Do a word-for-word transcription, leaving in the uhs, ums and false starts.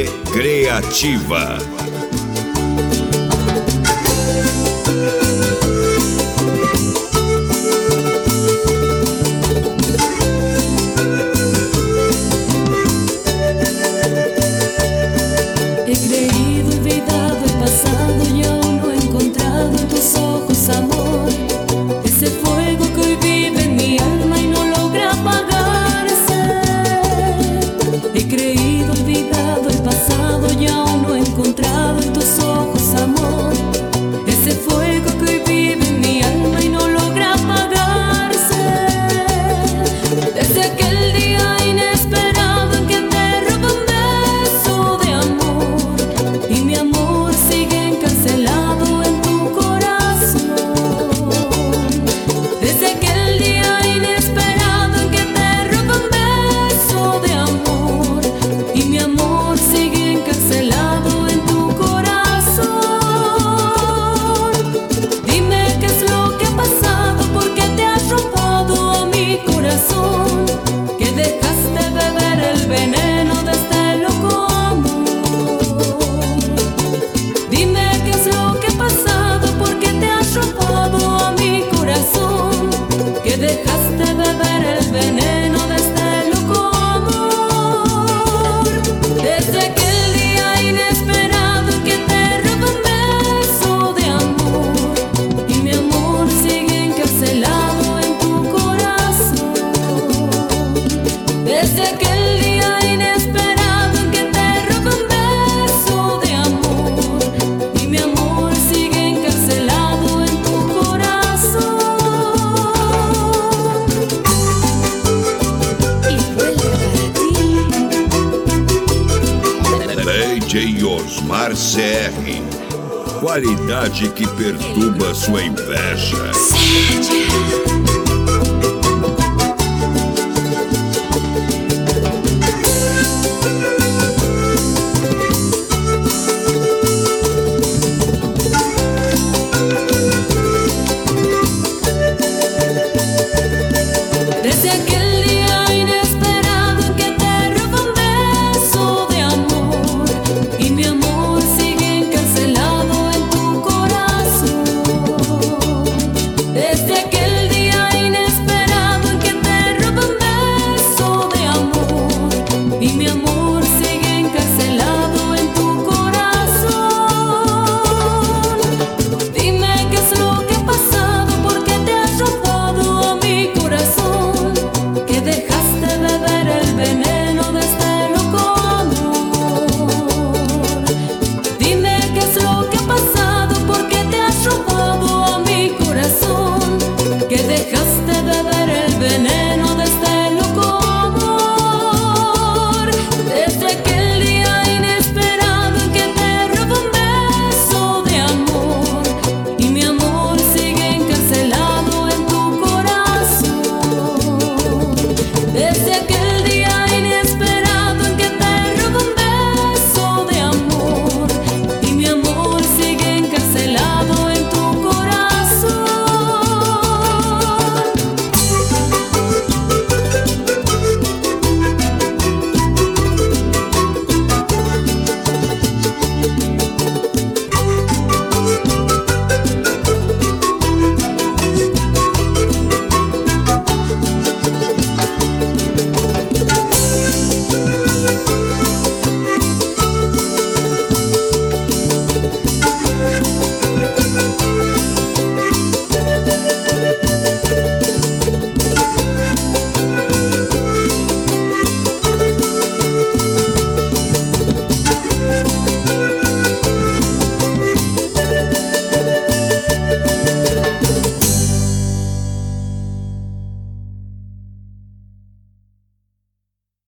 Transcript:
Creativa. He creído, olvidado el pasado y aún no he encontrado en tus ojos amor. Ese fuego que hoy vive en mi alma y no logra apagarse. He creído, olvidado el pasado y aún no he encontrado en tus ojos amor. Ese fuego que hoy vive en mi alma y no logra apagarse. Desde aquel día inesperado en que te robé un beso de amor y mi amor sigue encarcelado en tu corazón. Desde aquel día inesperado en que te robé un beso de amor y mi amor sigue encarcelado en tu corazón. Dime qué es lo que ha pasado, por qué te has robado a mi corazón, que dejaste beber el veneno de este loco amor. Dime qué es lo que ha pasado, por qué te has robado a mi corazón, que dejaste beber el veneno de este loco amor. Desde aquel día inesperado en que te robé un beso de amor y mi amor sigue encarcelado en tu corazón. Desde aquel día inesperado en que te robé un beso de amor y mi amor sigue encarcelado en tu corazón. Y vuelve para ti. D J Osmar C R. Qualidade que perturba sua inveja. Sede.